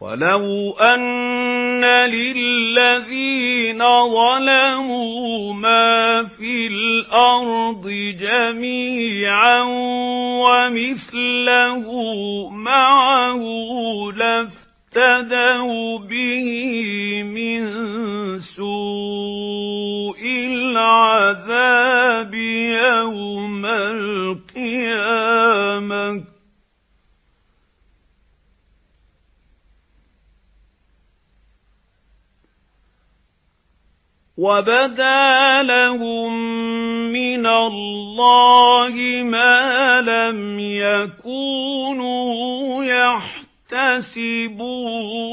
وَلَوْ أَنَّ لِلَّذِينَ ظَلَمُوا مَا فِي الْأَرْضِ جَمِيعًا وَمِثْلَهُ مَعَهُ لَافْتَدَوْا بِهِ مِن سُوءِ الْعَذَابِ يَوْمَ الْقِيَامَةِ ۚ وَبَدَا لَهُم مِّنَ اللَّهِ مَا لَمْ يَكُونُوا يَحْتَسِبُونَ